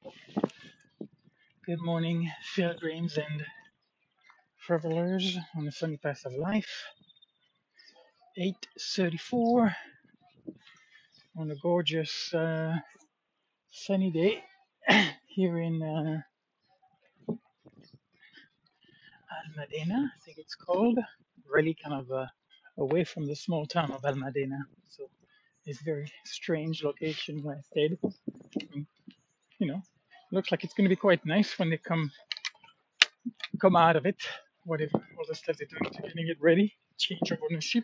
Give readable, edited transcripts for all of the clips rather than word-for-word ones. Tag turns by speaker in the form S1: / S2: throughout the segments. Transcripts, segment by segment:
S1: Good morning, pilgrims and travelers on the sunny path of life. 8:34 on a gorgeous sunny day here in Almadena, I think it's called. Really kind of away from the small town of Almadena. So it's a very strange location where I stayed. And, you know, looks like it's going to be quite nice when they come out of it. Whatever, all the stuff they're doing to getting it ready, change of ownership,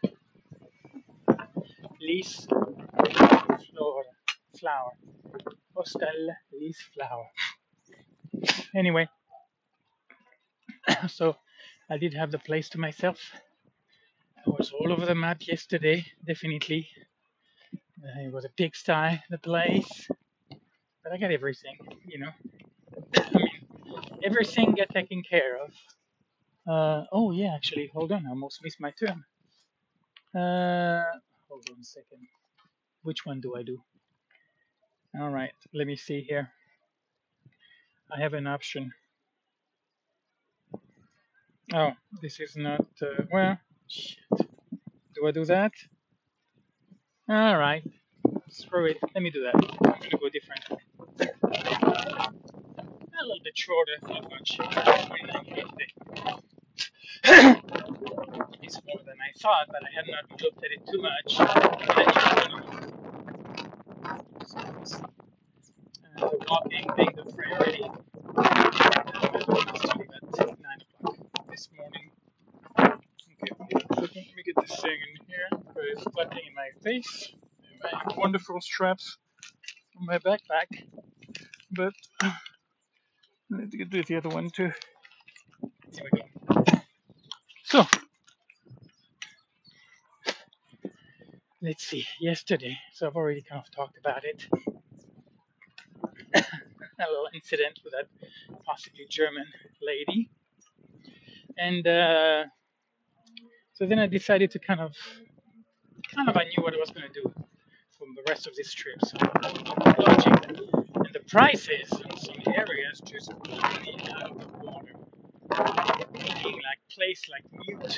S1: lease, flower, flower. Hostel Leaf Flower. Anyway, so I did have the place to myself. I was all over the map yesterday, definitely. It was a pigsty, the place, but I got everything, you know. I mean, everything got taken care of. Oh yeah, actually, hold on, I almost missed my turn. Hold on a second. Which one do I do? All right, let me see here. I have an option. Oh, this is not. Well, shit. Do I do that? All right. Screw it. Let me do that. I'm gonna go different. A little bit shorter, not much. 2950. It's more than I thought, but I had not looked at it too much. The walking being the priority. At 9 o'clock this morning. Okay, let me get this thing in here. It's flattening in my face. My wonderful straps on my backpack. But I need to do the other one too. Here we go. So, let's see. Yesterday, so I've already kind of talked about it. A little incident with that possibly German lady. And so then I decided to kind of I knew what I was going to do from the rest of this trip. So lodging and the prices in some areas just really out of the water. Meaning like place like Mute,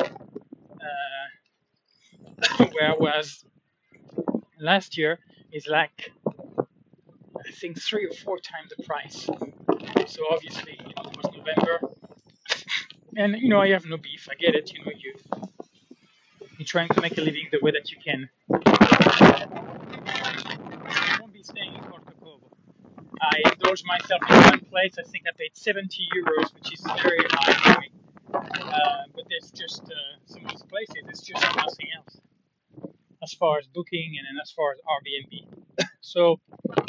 S1: where I was last year, is like I think 3 or 4 times the price. So obviously, it was November, and I have no beef. I get it. You're trying to make a living the way that you can. I won't be staying in Porto Covo. I indulged myself in one place. I think I paid 70 euros, which is very high for me. But there's just some of these places. There's just nothing else as far as booking and as far as Airbnb. So,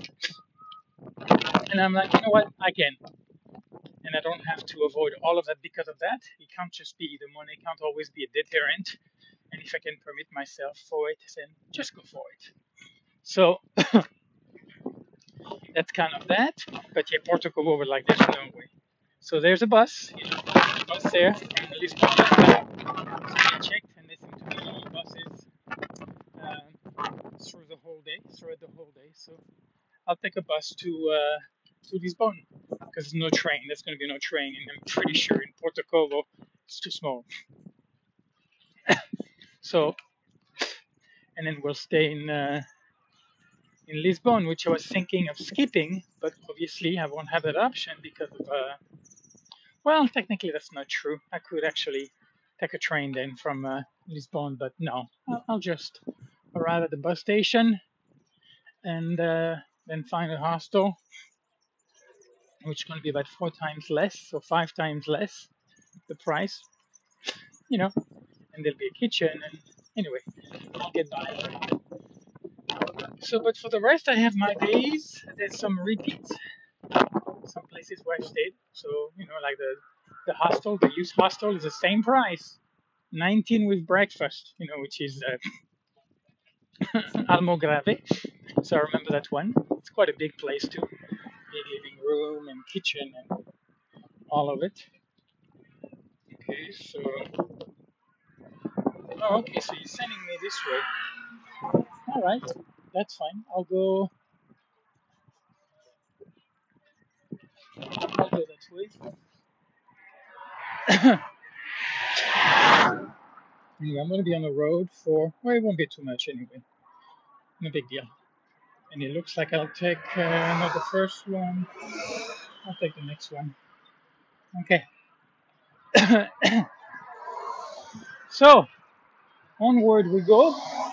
S1: and I'm like, you know what? I can, and I don't have to avoid all of that because of that. It can't just be the money. Can't always be a deterrent. And if I can permit myself for it, then just go for it. So that's kind of that. But yeah, Porto Covo was like, there's no way. So there's a bus, bus there from Lisbon. So I checked, and they seem to be buses throughout the whole day. So I'll take a bus to Lisbon because there's no train. There's going to be no train, and I'm pretty sure in Porto Covo it's too small. So, and then we'll stay in Lisbon, which I was thinking of skipping, but obviously I won't have that option because of well, technically that's not true. I could actually take a train then from Lisbon, but no, I'll just arrive at the bus station and then find a hostel, which is going to be about 4 times less, so 5 times less the price, and there'll be a kitchen, and anyway, I'll get by. So, but for the rest, I have my days. There's some repeats, some places where I stayed. So, like the hostel, the youth hostel is the same price, 19 with breakfast, which is Almograve. So I remember that one. It's quite a big place too, big living room and kitchen and all of it. Okay, so okay, so you're sending me this way. All right, that's fine. I'll go. go that way. Anyway, I'm going to be on the road for, well, it won't be too much anyway. No big deal. And it looks like I'll take not the first one. I'll take the next one. Okay. So, onward we go.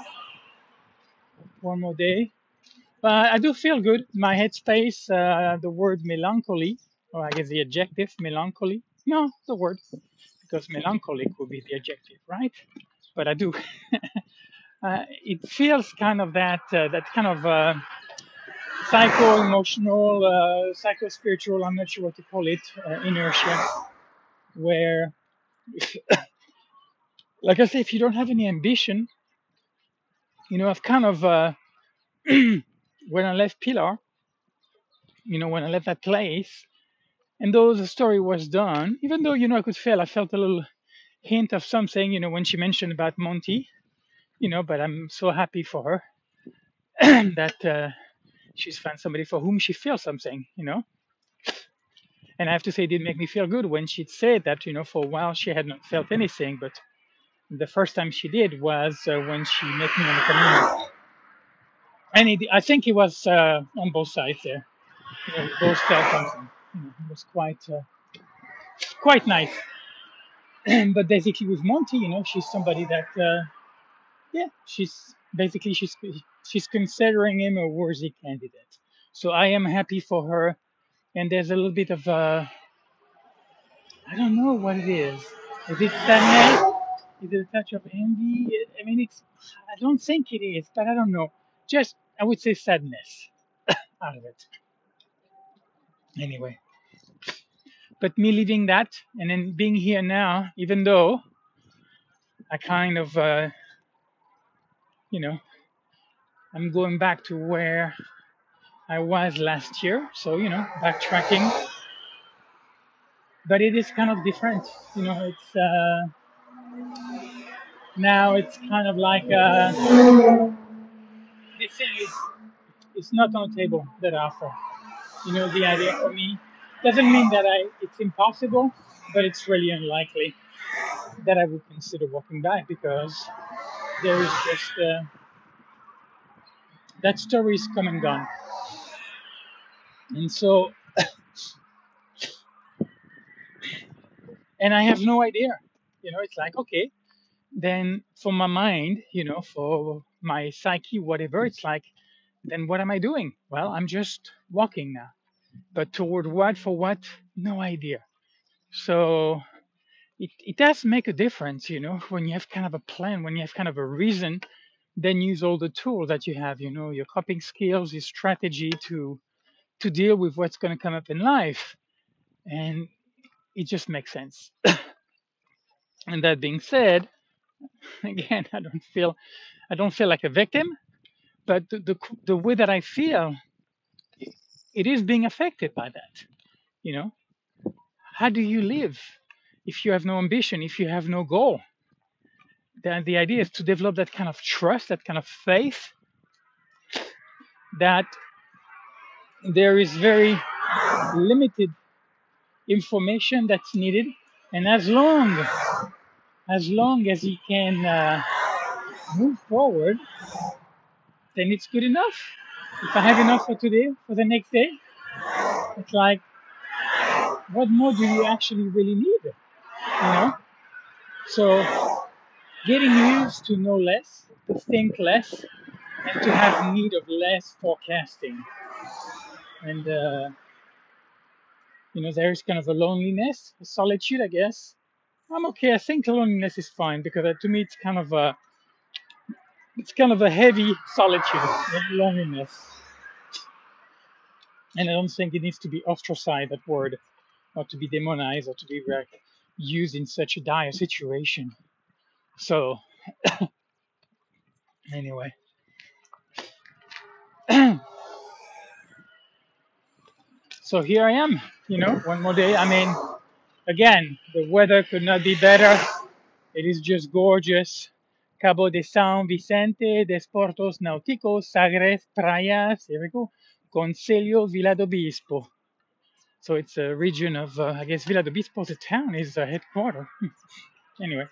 S1: One more day. But I do feel good. My headspace, the word melancholy, or I guess the adjective melancholy. No, the word, because melancholic would be the adjective, right? But I do. It feels kind of that kind of psycho-emotional, psycho-spiritual, I'm not sure what to call it, inertia, where, like I say, if you don't have any ambition, I've kind of, when I left Pilar, when I left that place, and though the story was done, even though, I felt a little hint of something, when she mentioned about Monty, but I'm so happy for her that she's found somebody for whom she feels something. And I have to say, it did make me feel good when she said that, for a while she had not felt anything, but the first time she did was when she met me on the community. And I think it was on both sides there. We both felt something. It was quite nice. But basically with Monty, she's somebody that, she's considering him a worthy candidate. So I am happy for her. And there's a little bit of, I don't know what it is. Is it sadness? Is it a touch of envy? I mean, I don't think it is, but I don't know. Just, I would say sadness out of it. Anyway. But me leaving that and then being here now, even though I kind of, I'm going back to where I was last year. So, backtracking. But it is kind of different. It's, now it's kind of like, this thing is, it's not on the table that I offer. The idea for me doesn't mean that it's impossible, but it's really unlikely that I would consider walking back because there is just that story is come and gone. And so, and I have no idea. It's like, okay, then for my mind, for my psyche, whatever, it's like, then what am I doing? Well, I'm just walking now. But toward what, for what? No idea. So it does make a difference, when you have kind of a plan, when you have kind of a reason, then use all the tools that you have, your coping skills, your strategy to deal with what's going to come up in life. And it just makes sense. And that being said, again, I don't feel like a victim, but the way that I feel, it is being affected by that. You know, how do you live if you have no ambition, if you have no goal? The idea is to develop that kind of trust, that kind of faith that there is very limited information that's needed, and as long as you can move forward, then it's good enough. If I have enough for today, for the next day, it's like, what more do you actually really need? So getting used to know less, to think less, and to have need of less forecasting. And there's kind of a loneliness, a solitude, I guess. I'm okay. I think loneliness is fine because to me it's kind of a heavy solitude, loneliness. And I don't think it needs to be ostracized, that word, or to be demonized, or to be used in such a dire situation. So, anyway. So here I am, one more day. I mean, again, the weather could not be better. It is just gorgeous. Cabo de San Vicente, Desportos Náuticos, Sagres, Prayas, here we go, Concelho, Vila do Bispo. So it's a region of, I guess, Villa d'Obispo, the town, is a headquarter. Anyway,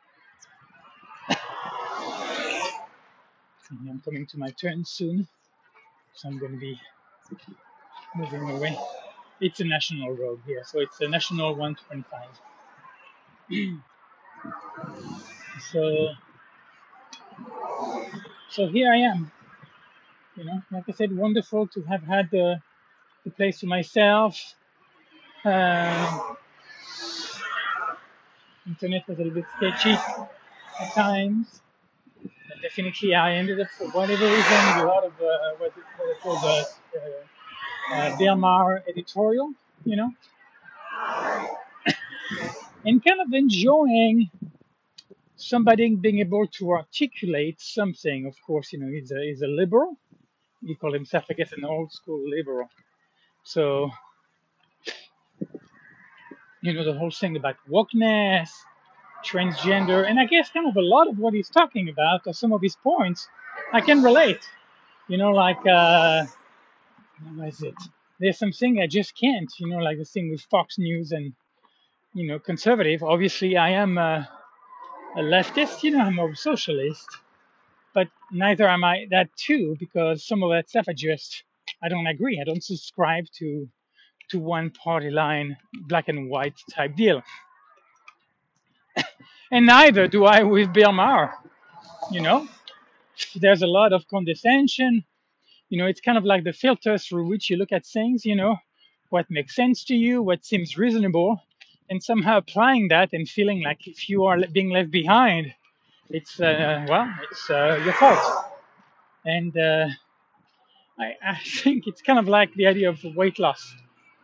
S1: I'm coming to my turn soon, so I'm going to be moving away. It's a national road here, so it's a national 125. So, so here I am. Like I said, wonderful to have had the place to myself. Uh, Internet was a little bit sketchy at times. But definitely, I ended up, for whatever reason, a lot of what it called Bill Maher editorial, you know, and kind of enjoying somebody being able to articulate something. Of course, he's a liberal. He called himself, I guess, an old school liberal. So, the whole thing about wokeness, transgender, and I guess kind of a lot of what he's talking about, or some of his points, I can relate. Like, what is it? There's something I just can't, like the thing with Fox News and, conservative. Obviously, I am a leftist, I'm a socialist, but neither am I that too, because some of that stuff I don't agree. I don't subscribe to one party line, black and white type deal. And neither do I with Bill Maher, you know. There's a lot of condescension. It's kind of like the filter through which you look at things, what makes sense to you, what seems reasonable, and somehow applying that and feeling like if you are being left behind, it's, it's your fault. And I think it's kind of like the idea of weight loss.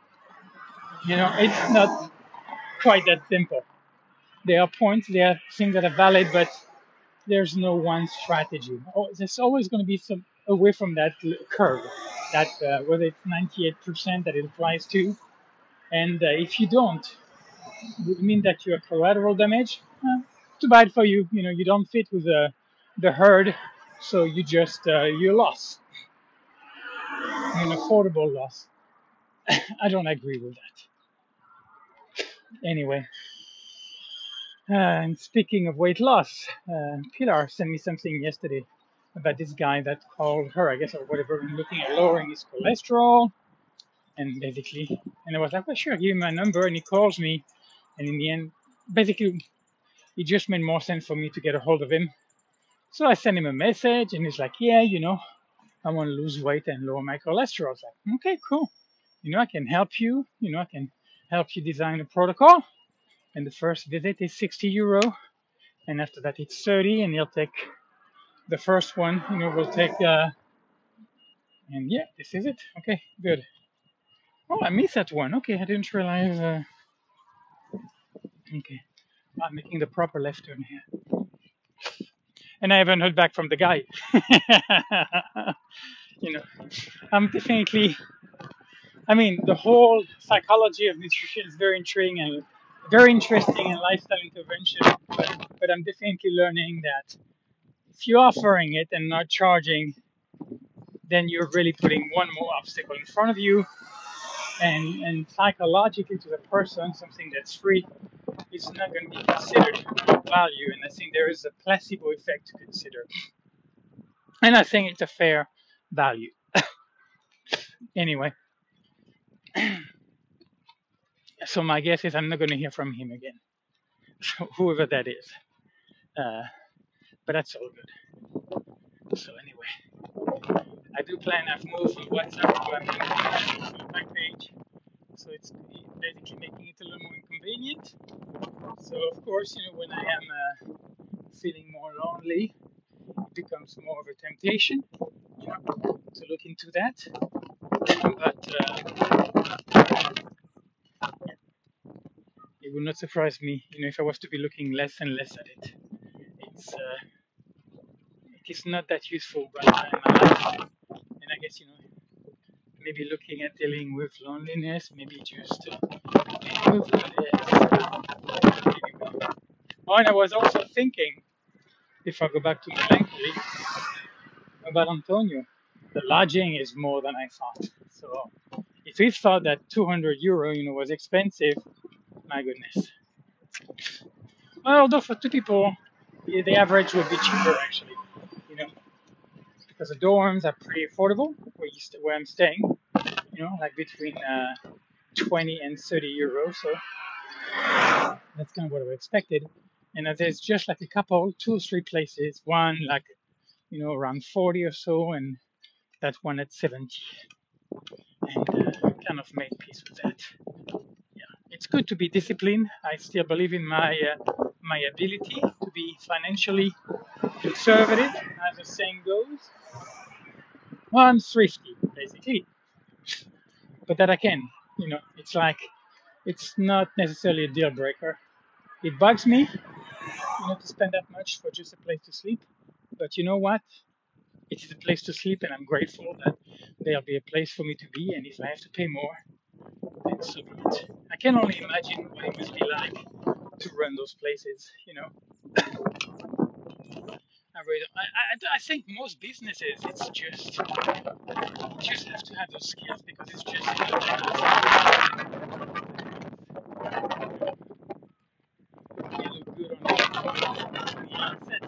S1: It's not quite that simple. There are points, there are things that are valid, but there's no one strategy. There's always going to be some away from that curve, that whether it's 98% that it applies to, and if you don't, it would mean that you're collateral damage. Too bad for you. You don't fit with the herd, so you lost, an affordable loss. I don't agree with that. Anyway, and speaking of weight loss, Pilar sent me something yesterday about this guy that called her, I guess, or whatever, looking at lowering his cholesterol. And basically, and I was like, well, sure, give him my number. And he calls me. And in the end, basically, it just made more sense for me to get a hold of him. So I sent him a message, and he's like, yeah, I want to lose weight and lower my cholesterol. I was like, okay, cool. I can help you. I can help you design a protocol. And the first visit is €60. And after that, it's 30, and he'll take the first one. We'll take, and yeah, this is it. Okay, good. Oh, I missed that one. Okay, I didn't realize. Okay, I'm making the proper left turn here. And I haven't heard back from the guy. you know, I'm definitely. I mean, the whole psychology of nutrition is very intriguing and very interesting in lifestyle intervention. But I'm definitely learning that if you're offering it and not charging, then you're really putting one more obstacle in front of you. And psychologically to the person, something that's free is not going to be considered value. And I think there is a placebo effect to consider. And I think it's a fair value. Anyway, so my guess is I'm not going to hear from him again, so whoever that is. Uh, but that's all good. So anyway, I do plan. I've moved from WhatsApp to my page, so it's basically making it a little more inconvenient. So of course, when I am feeling more lonely, it becomes more of a temptation, to look into that. But it would not surprise me, if I was to be looking less and less at it. It is not that useful right now in my life, and I guess maybe looking at dealing with loneliness, maybe just dealing with anyway. Oh, and I was also thinking, if I go back to melancholy, about Antonio. The lodging is more than I thought. So if we thought that 200 euro, was expensive, my goodness. Well, although for two people, the average would be cheaper actually, you know, because the dorms are pretty affordable where I'm staying, like between 20 and 30 euros. So that's kind of what I expected. And there's just like a couple, two or three places, one like, around 40 or so, and that one at 70. And kind of made peace with that. Yeah, it's good to be disciplined. I still believe in my ability to be financially conservative, as the saying goes. Well, I'm thrifty, basically, but that I can. It's like it's not necessarily a deal breaker. It bugs me, to spend that much for just a place to sleep. But you know what? It is a place to sleep, and I'm grateful that there'll be a place for me to be. And if I have to pay more, then so be it. I can only imagine what it must be like to run those places. I think most businesses, it's just you just have to have those skills because it's just you look good on the outset.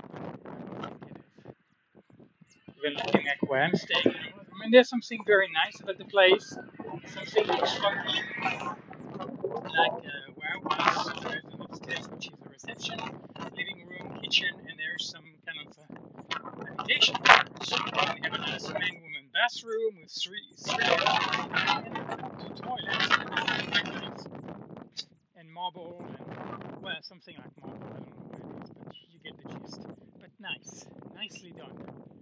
S1: Even looking at where I'm staying, I mean, there's something very nice about the place. Something looks funky, like where I was. There's an upstairs, which is a reception, living room, kitchen, and there's some kind of habitation. So you can have a nice man-woman bathroom with three two toilets, and marble, and well, something like marble. I don't know what it is, but you get the gist. But nicely done.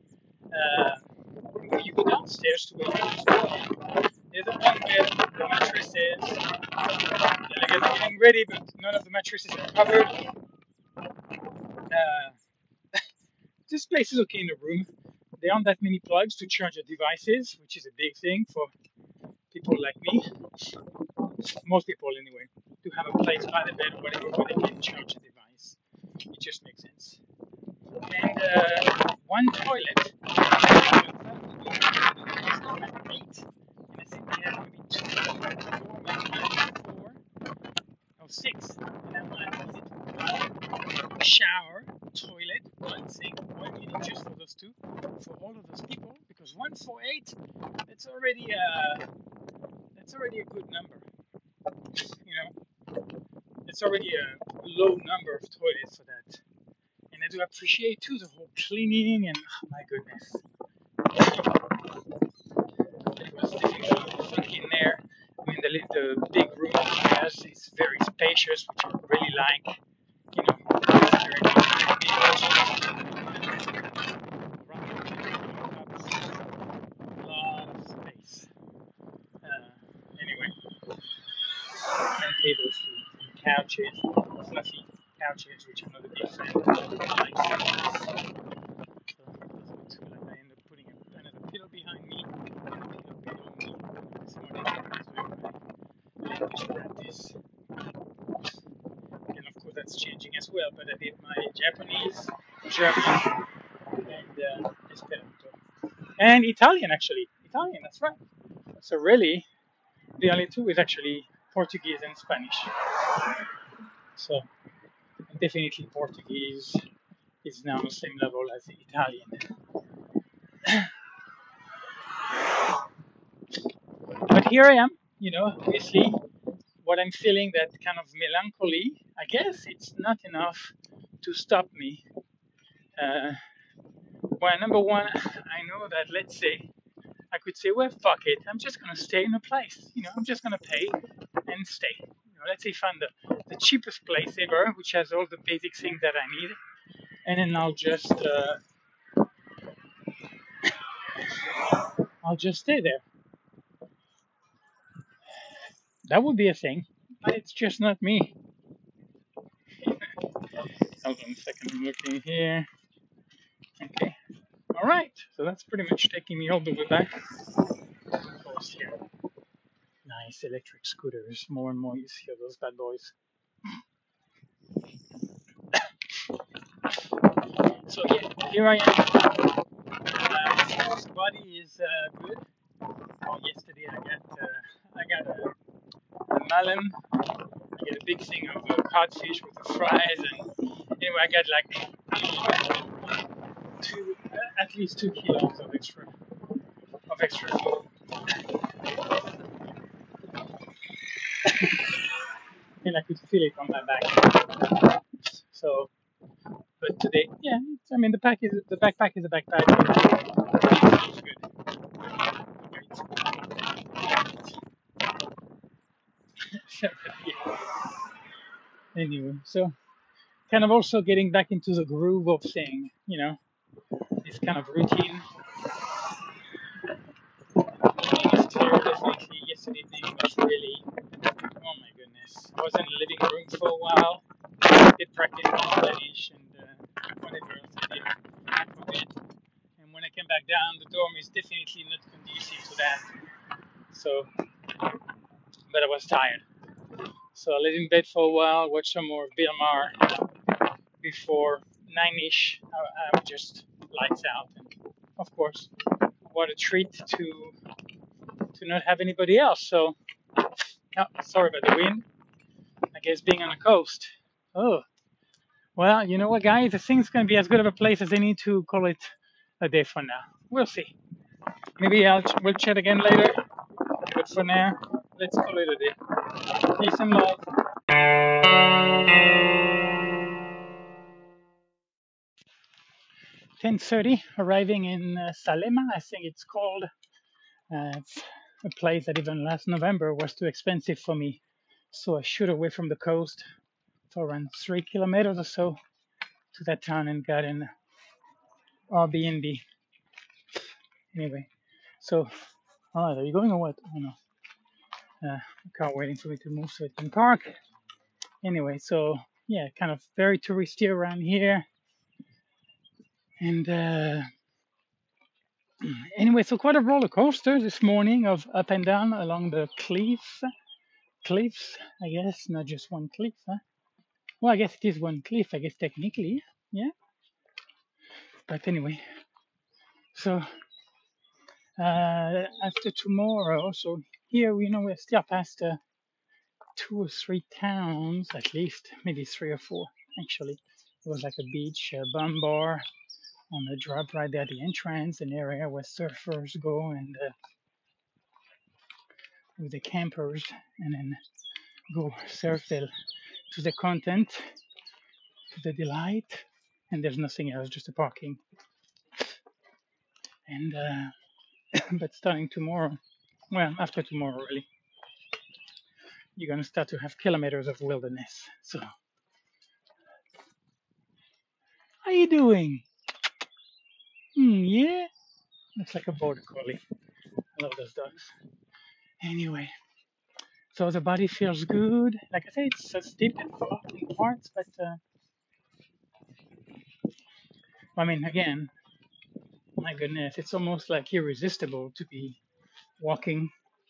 S1: You go downstairs to where you there's a bunk bed, the mattresses. They're getting ready, but none of the mattresses are covered. This place is okay in the room. There aren't that many plugs to charge your devices, which is a big thing for people like me. Most people, anyway, to have a place by the bed or whatever where they can charge a device. It just makes sense. And one toilet. Like 8, and I think we have maybe 2, 4, maybe 4, or 6. And I'm like, is it one shower, toilet, one sink, one meeting just for those two, for all of those people? Because 1 for 8, that's already a good number. It's already a low number of toilets for that. And I do appreciate too the whole cleaning and oh my goodness. It was definitely in there. I mean, the big room has is very spacious, which I really like. It's very a lot of space. Anyway, and tables and couches, fluffy couches, which I'm not a big fan. I like so like I end up putting another pillow behind me and a pillow below me. This morning I was doing my language practice. And of course that's changing as well, but I did my Japanese, German, and Esperanto. And Italian, actually. Italian, that's right. So really, the only two is actually Portuguese and Spanish. So definitely Portuguese is now on the same level as the Italian. But here I am, obviously what I'm feeling, that kind of melancholy. I guess it's not enough to stop me. Well, number one, I know that, let's say, I could say, well, fuck it, I'm just gonna stay in a place. I'm just gonna pay and stay. Let's say find the cheapest place ever, which has all the basic things that I need, and then I'll just stay there. That would be a thing, but it's just not me. Hold on a second, I'm looking here. Okay. All right. So that's pretty much taking me all the way back. Of course, here. Nice electric scooters. More and more you see of those bad boys. So yeah, here I am. Body is good. Yesterday I got I got a melon. I get a big thing of codfish with the fries, and anyway, I got like at least 2 kilos of extra food, and I could feel it on my back. So, but today, yeah, I mean the backpack is a backpack. It's good. So, yeah. Anyway, so kind of also getting back into the groove of thing, this kind of routine. Evening is clear, definitely. Yesterday evening was really, oh my goodness. I was in the living room for a while, did practice in Spanish and whatever else I did for a bit. And when I came back down, the dorm is definitely not conducive to that. So, but I was tired. So I laid in bed for a while, watched some more of Bill Maher before 9-ish. I was just lights out. And of course, what a treat to not have anybody else. So, oh, sorry about the wind. I guess being on the coast. Oh, well, you know what, guys? I think it's going to be as good of a place as any to call it a day for now. We'll see. Maybe we'll chat again later. But for now, let's call it a day. Peace and love. 10:30, arriving in Salema, I think it's called. It's a place that even last November was too expensive for me. So I shoot away from the coast for around 3 kilometers or so to that town and got an Airbnb. Anyway, so, oh, are you going or what? Oh no, car waiting for me to move so it can park. Anyway, so yeah, kind of very touristy around here. And anyway, so quite a roller coaster this morning of up and down along the cliffs, I guess, not just one cliff. Huh? Well, I guess it is one cliff, I guess technically, yeah. But anyway, so after tomorrow, so here we're still past 2 or 3 towns, at least, maybe 3 or 4 actually. It was like a beach, a bum bar on the drop right there at the entrance, an area where surfers go and with the campers, and then go surf to the content, to the delight, and there's nothing else, just a parking. And but starting tomorrow, well, after tomorrow, really, you're gonna start to have kilometers of wilderness. So, how you doing? Yeah, looks like a border collie. I love those dogs. Anyway, so the body feels good. Like I say, it's steep and full in parts, but I mean, again, my goodness, it's almost like irresistible to be walking,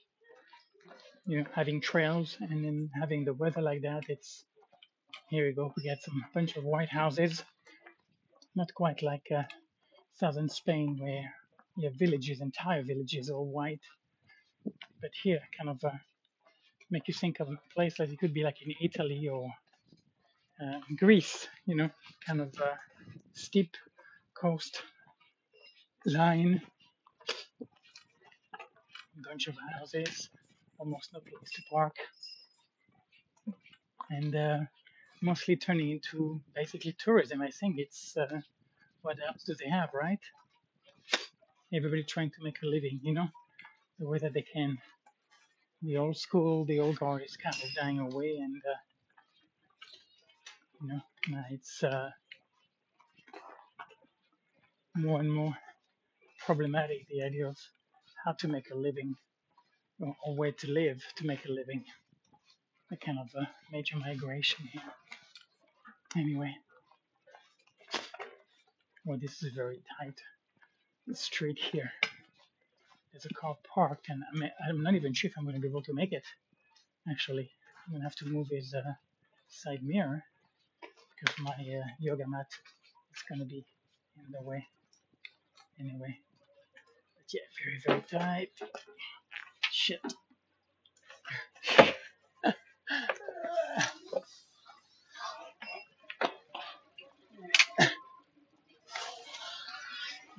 S1: having trails and then having the weather like that. It's Here we go. We got some bunch of white houses, not quite like southern Spain where you have villages, entire villages all white, but here kind of make you think of a place that it could be like in Italy or Greece, kind of steep coast line, bunch of houses, almost no place to park, and mostly turning into basically tourism. I think it's what else do they have, right? Everybody trying to make a living, the way that they can. The old school, the old guard is kind of dying away, and it's more and more problematic. The idea of how to make a living or where to live to make a living. A kind of a major migration here. Anyway, well, this is a very tight street here. There's a car parked, and I'm not even sure if I'm going to be able to make it. Actually, I'm going to have to move his side mirror because my yoga mat is going to be in the way. Anyway, but yeah, very, very tight. Shit.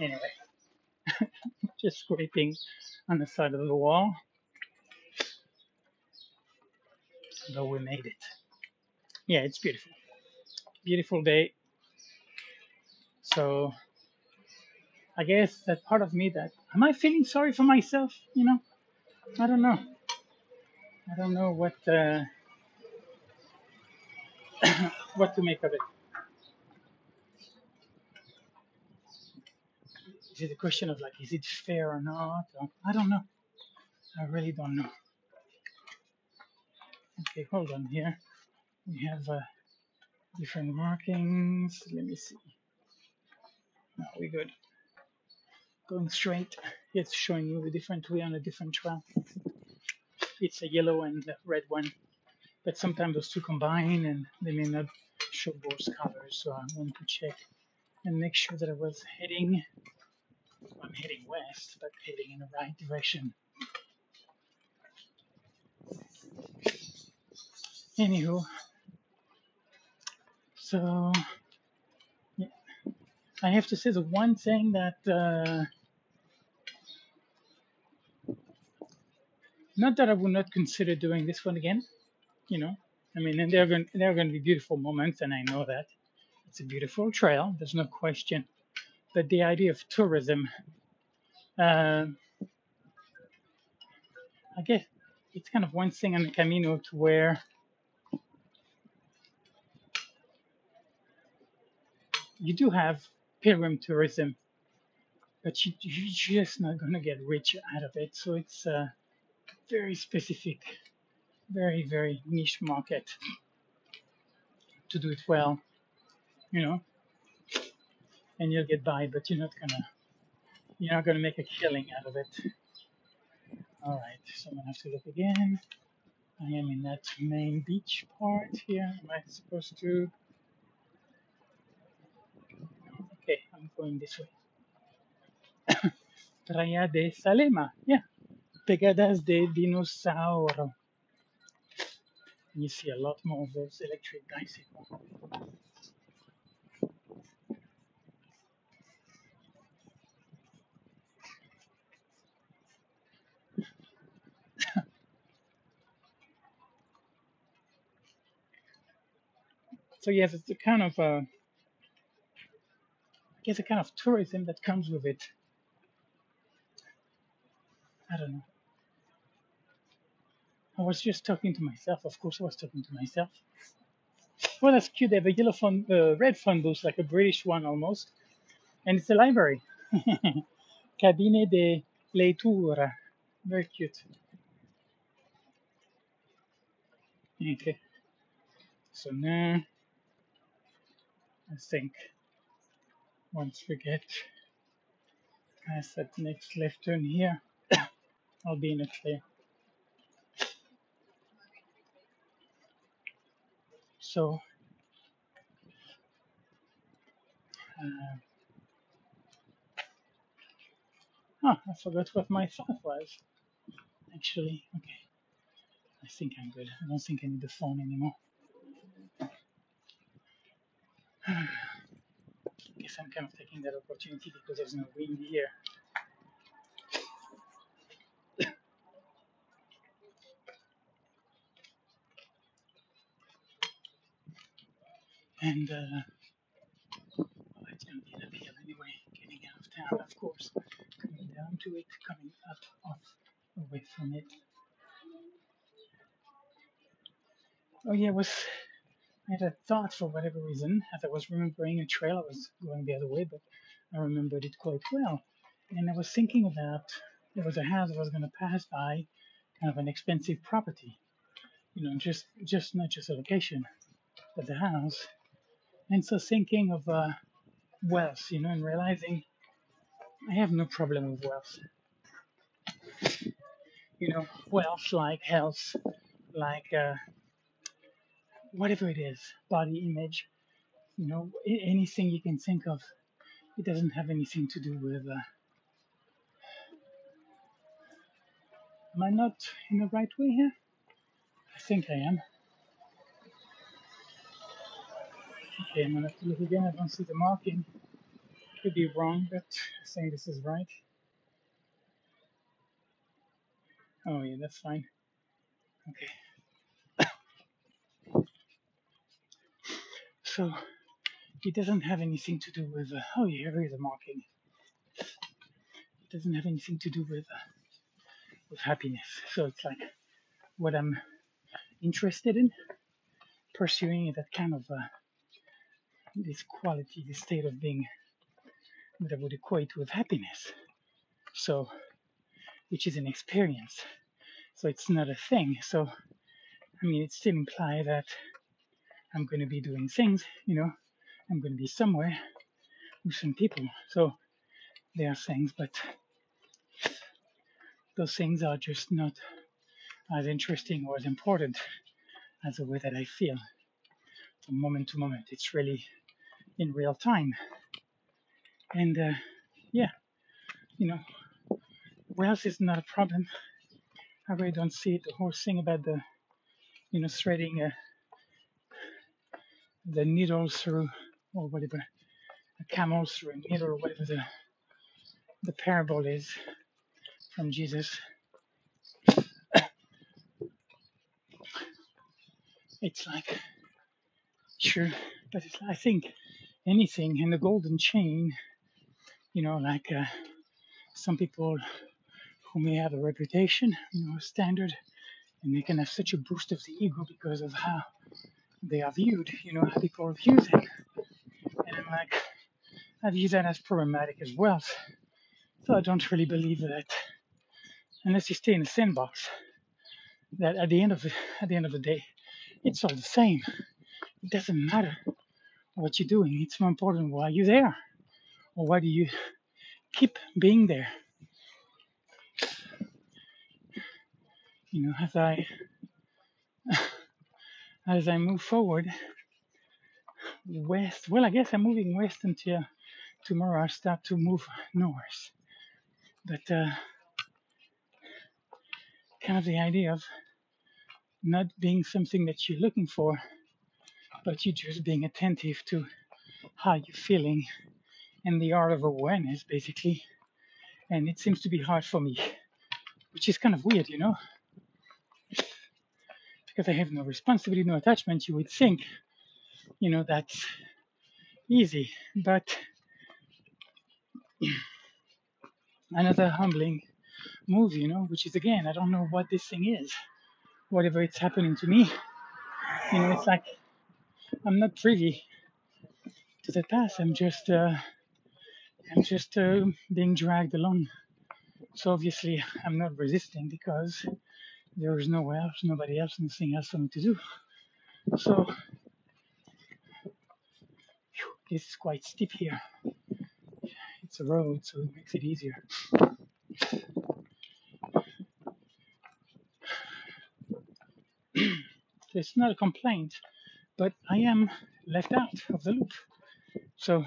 S1: Anyway, just scraping on the side of the wall, but we made it. Yeah, it's beautiful. Beautiful day. So I guess that part of me that am I feeling sorry for myself? I don't know. I don't know what to make of it. Is it a question of like, is it fair or not? Or, I don't know. I really don't know. Okay, hold on here. We have different markings. Let me see. No, we're good. Going straight. It's showing you a different way on a different trail. It's a yellow and a red one, but sometimes those two combine and they may not show both colors. So I want to check and make sure that I was heading. I'm heading west, but heading in the right direction. Anywho, so yeah, I have to say the one thing that not that I would not consider doing this one again. You know, I mean, and there are going to be beautiful moments, and I know that it's a beautiful trail. There's no question. But the idea of tourism, uh, I guess, it's kind of one thing on the Camino to where you do have pilgrim tourism, but you're just not going to get rich out of it. So it's very specific, very, very niche market to do it well, you know, and you'll get by, but you're not gonna make a killing out of it. All right, so I'm gonna have to look again. I am in that main beach part here. Am I supposed to? Okay, I'm going this way. Praia de Salema. Yeah, Pegadas de Dinossauro. You see a lot more of those electric bicycles. So yes, it's a kind of, I guess, a kind of tourism that comes with it. I don't know. I was just talking to myself. Of course, I was talking to myself. Well, that's cute. They have a red phone booth, like a British one almost, and it's a library. Cabine de leitura. Very cute. Okay. So now, I think once we get past that next left turn here, I'll be in a clear. So, uh, I forgot what my thought was. Actually, okay. I think I'm good. I don't think I need the phone anymore. I guess I'm kind of taking that opportunity because there's no wind here. And well, it's going to be an uphill anyway, getting out of town, of course. Coming down to it, coming up, off, away from it. Oh yeah, I had a thought for whatever reason. As I was remembering a trail, I was going the other way, but I remembered it quite well. And I was thinking about there was a house I was going to pass by, kind of an expensive property. Just not just a location, but the house. And so thinking of wealth, and realizing I have no problem with wealth. Wealth like health, like whatever it is, body image, anything you can think of. It doesn't have anything to do with. Am I not in the right way here? I think I am. Okay, I'm gonna have to look again. I don't see the marking. Could be wrong, but I think this is right. Oh yeah, that's fine. Okay. So it doesn't have anything to do with. Oh yeah, here is a marking. It doesn't have anything to do with happiness. So it's like what I'm interested in pursuing that kind of this quality, this state of being that I would equate with happiness. So which is an experience. So it's not a thing. So I mean, it still implies that I'm going to be doing things. I'm going to be somewhere with some people. So there are things, but those things are just not as interesting or as important as the way that I feel from moment to moment. It's really in real time. And yeah, you know, wealth is not a problem. I really don't see it. The whole thing about threading the needle through, or whatever, a camel through a needle, or whatever the parable is from Jesus. It's like, sure, but I think anything in the golden chain, like some people who may have a reputation, a standard, and they can have such a boost of the ego because of how they are viewed, how people view them. And I'm like, I view that as problematic as well. So I don't really believe that unless you stay in a sandbox, that at the end of the day, it's all the same. It doesn't matter what you're doing. It's more important why you're there, or why do you keep being there. As I move forward west. Well, I guess I'm moving west until tomorrow I start to move north. But kind of the idea of not being something that you're looking for, but you just being attentive to how you're feeling and the art of awareness, basically. And it seems to be hard for me, which is kind of weird, because I have no responsibility, no attachment. You would think, that's easy. But another humbling move, which is again, I don't know what this thing is. Whatever it's happening to me, it's like I'm not privy to the past. I'm just being dragged along. So obviously, I'm not resisting because there is nobody else, nothing else for me to do. So it's quite steep here. It's a road, so it makes it easier. So it's not a complaint, but I am left out of the loop. So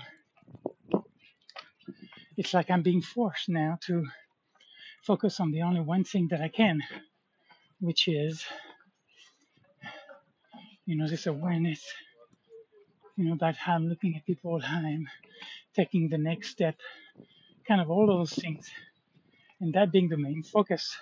S1: it's like I'm being forced now to focus on the only one thing that I can, which is, this awareness, about how I'm looking at people, how I'm taking the next step, kind of all those things, and that being the main focus.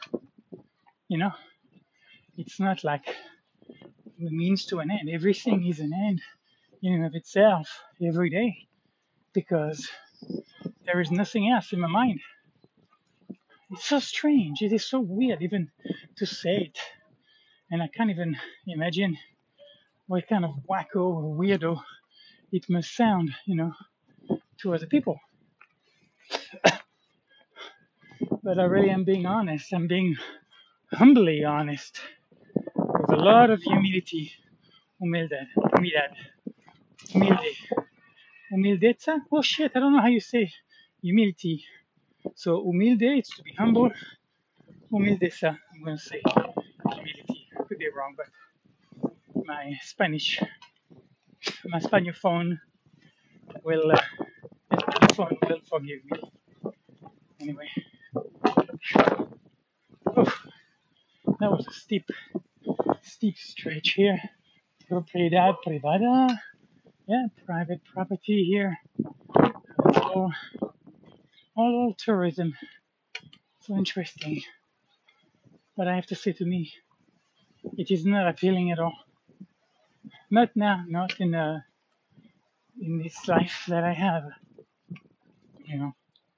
S1: It's not like the means to an end. Everything is an end in and of itself every day, because there is nothing else in my mind. It's so strange. It is so weird even to say it, and I can't even imagine what kind of wacko or weirdo it must sound, to other people. But I really am being honest. I'm being humbly honest, with a lot of humility. Humildad. Humildeza? Oh shit, I don't know how you say humility. So humilde, it's to be humble. Humildeza, I'm going to say humility. I could be wrong, but my Spanish will, forgive me. Anyway, oof, that was a steep stretch here. Propiedad privada. Yeah, private property here. Let's go. all tourism. So interesting. But I have to say, to me, it is not appealing at all. Not now, not in this life that I have. You know,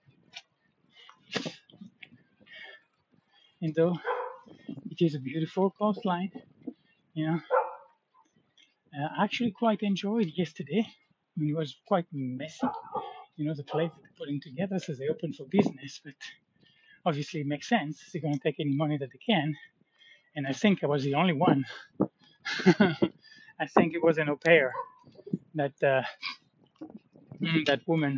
S1: and though it is a beautiful coastline, you know, I actually quite enjoyed yesterday. I mean, it was quite messy. You know, the place they're putting together says they open for business, but obviously it makes sense. They're going to take any money that they can. And I think I was the only one. I think it was an au pair that that woman.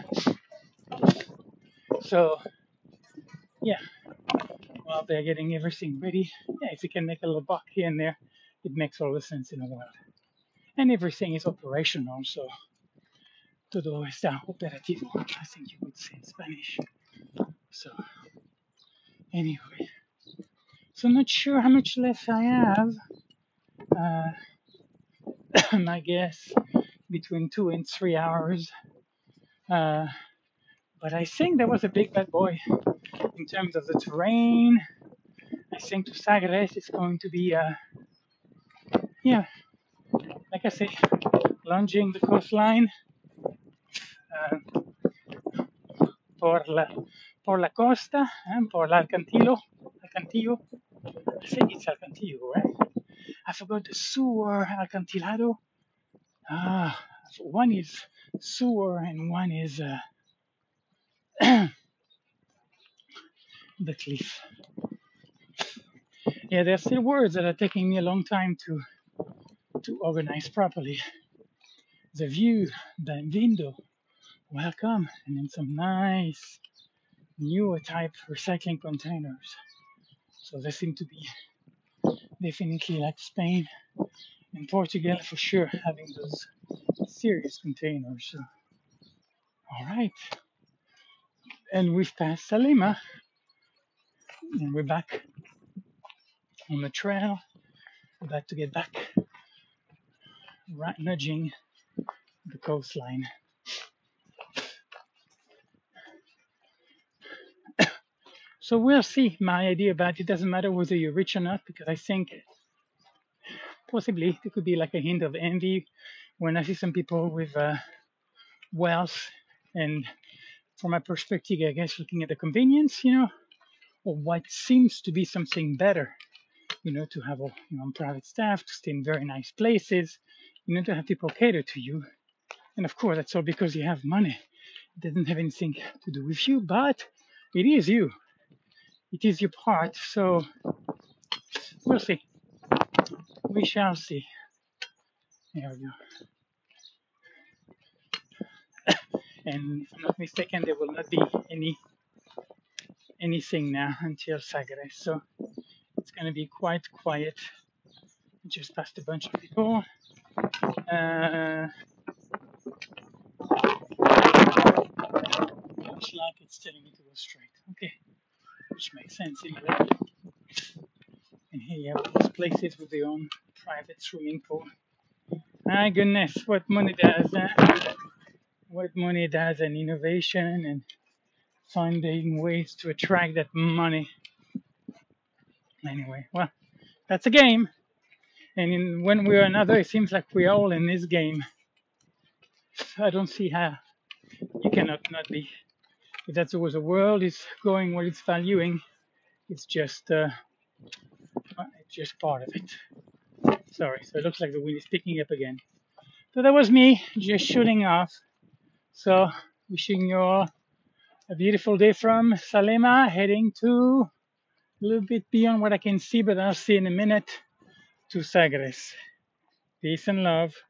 S1: So yeah, while they're getting everything ready, yeah, if you can make a little buck here and there, it makes all the sense in the world. And everything is operational, so todo está operativo, I think you would say in Spanish. So anyway, so I'm not sure how much left I have. I guess between 2 and 3 hours. Uh, but I think that was a big bad boy in terms of the terrain. I think to Sagres is going to be, yeah, like I say, lunging the coastline uh, por la por la costa, por el Alcantillo. Alcantillo. I think it's Alcantillo, right? I forgot the sewer Alcantilado. One is sewer and one is the cliff. Yeah, there are still words that are taking me a long time to organize properly. The view, benvindo, welcome, and then some nice newer type recycling containers. So they seem to be definitely like Spain and Portugal for sure, having those serious containers. So, all right, and we've passed Salima, and we're back on the trail. We're about to get back, right, nudging the coastline. So we'll see. My idea about it doesn't matter whether you're rich or not, because I think possibly there could be like a hint of envy when I see some people with wealth, and from my perspective, I guess looking at the convenience, or what seems to be something better, to have a private staff, to stay in very nice places, to have people cater to you. And of course, that's all because you have money. It doesn't have anything to do with you, but it is you. It is your part. So we'll see. We shall see. There we go. And if I'm not mistaken, there will not be anything now until Sagres. So it's going to be quite quiet. Just passed a bunch of people. Looks like it's telling me to go straight. Okay, which makes sense in a way. And here you have these places with their own private swimming pool. My goodness, what money does that? What money does an innovation and finding ways to attract that money. Anyway, well, that's a game. And in one way or another, it seems like we're all in this game. I don't see how you cannot not be. If that's the way the world is going, what it's valuing, it's just part of it. Sorry, so it looks like the wind is picking up again. So that was me just shooting off. So wishing you all a beautiful day from Salima, heading to a little bit beyond what I can see, but I'll see in a minute, to Sagres. Peace and love.